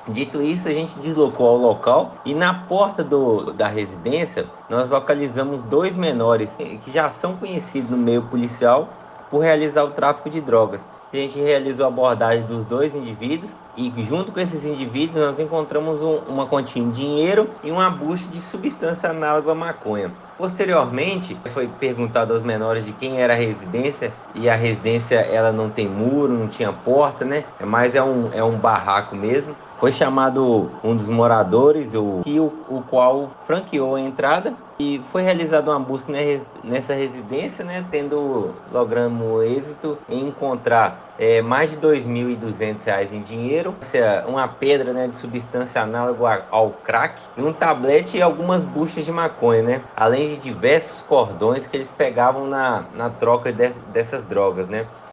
Dito isso, a gente deslocou ao local e na porta da residência nós localizamos dois menores que já são conhecidos no meio policial por realizar o tráfico de drogas. A gente realizou a abordagem dos dois indivíduos e junto com esses indivíduos nós encontramos uma quantia em dinheiro e uma bucha de substância análoga à maconha. Posteriormente, foi perguntado aos menores de quem era a residência e a residência ela não tem muro, não tinha porta, né? Mas é um barraco mesmo. Foi chamado um dos moradores, o qual franqueou a entrada e foi realizada uma busca nessa residência, né, logrando êxito em encontrar mais de R$ 2.200 em dinheiro, uma pedra, né, de substância análoga ao crack, e um tablete e algumas buchas de maconha, né, além de diversos cordões que eles pegavam na troca dessas drogas, né.